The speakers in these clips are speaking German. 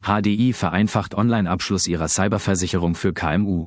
HDI vereinfacht Online-Abschluss ihrer Cyberversicherung für KMU.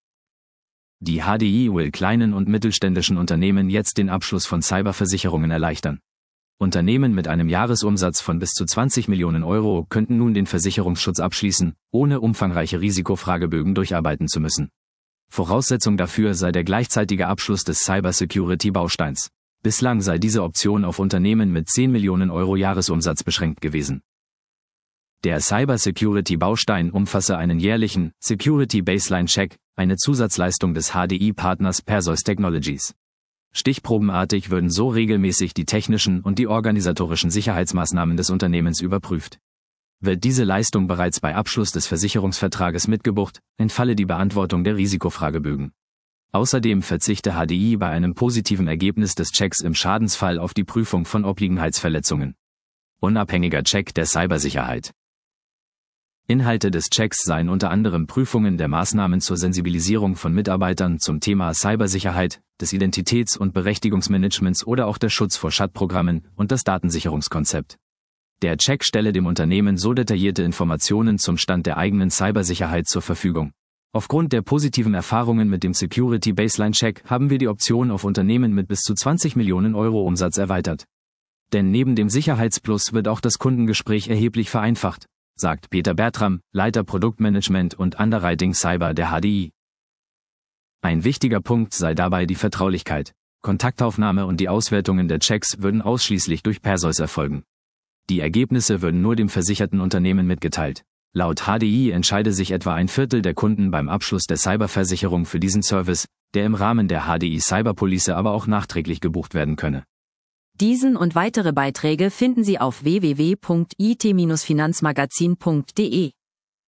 Die HDI will kleinen und mittelständischen Unternehmen jetzt den Abschluss von Cyberversicherungen erleichtern. Unternehmen mit einem Jahresumsatz von bis zu 20 Millionen Euro könnten nun den Versicherungsschutz abschließen, ohne umfangreiche Risikofragebögen durcharbeiten zu müssen. Voraussetzung dafür sei der gleichzeitige Abschluss des Cybersecurity-Bausteins. Bislang sei diese Option auf Unternehmen mit 10 Millionen Euro Jahresumsatz beschränkt gewesen. Der Cybersecurity-Baustein umfasse einen jährlichen Security Baseline Check, eine Zusatzleistung des HDI-Partners Perseus Technologies. Stichprobenartig würden so regelmäßig die technischen und die organisatorischen Sicherheitsmaßnahmen des Unternehmens überprüft. Wird diese Leistung bereits bei Abschluss des Versicherungsvertrages mitgebucht, entfalle die Beantwortung der Risikofragebögen. Außerdem verzichte HDI bei einem positiven Ergebnis des Checks im Schadensfall auf die Prüfung von Obliegenheitsverletzungen. Unabhängiger Check der Cybersicherheit. Inhalte des Checks seien unter anderem Prüfungen der Maßnahmen zur Sensibilisierung von Mitarbeitern zum Thema Cybersicherheit, des Identitäts- und Berechtigungsmanagements oder auch der Schutz vor Schadprogrammen und das Datensicherungskonzept. Der Check stelle dem Unternehmen so detaillierte Informationen zum Stand der eigenen Cybersicherheit zur Verfügung. Aufgrund der positiven Erfahrungen mit dem Security Baseline Check haben wir die Option auf Unternehmen mit bis zu 20 Millionen Euro Umsatz erweitert. Denn neben dem Sicherheitsplus wird auch das Kundengespräch erheblich vereinfacht, sagt Peter Bertram, Leiter Produktmanagement und Underwriting Cyber der HDI. Ein wichtiger Punkt sei dabei die Vertraulichkeit. Kontaktaufnahme und die Auswertungen der Checks würden ausschließlich durch Perseus erfolgen. Die Ergebnisse würden nur dem versicherten Unternehmen mitgeteilt. Laut HDI entscheide sich etwa ein Viertel der Kunden beim Abschluss der Cyberversicherung für diesen Service, der im Rahmen der HDI Cyberpolice aber auch nachträglich gebucht werden könne. Diesen und weitere Beiträge finden Sie auf www.it-finanzmagazin.de.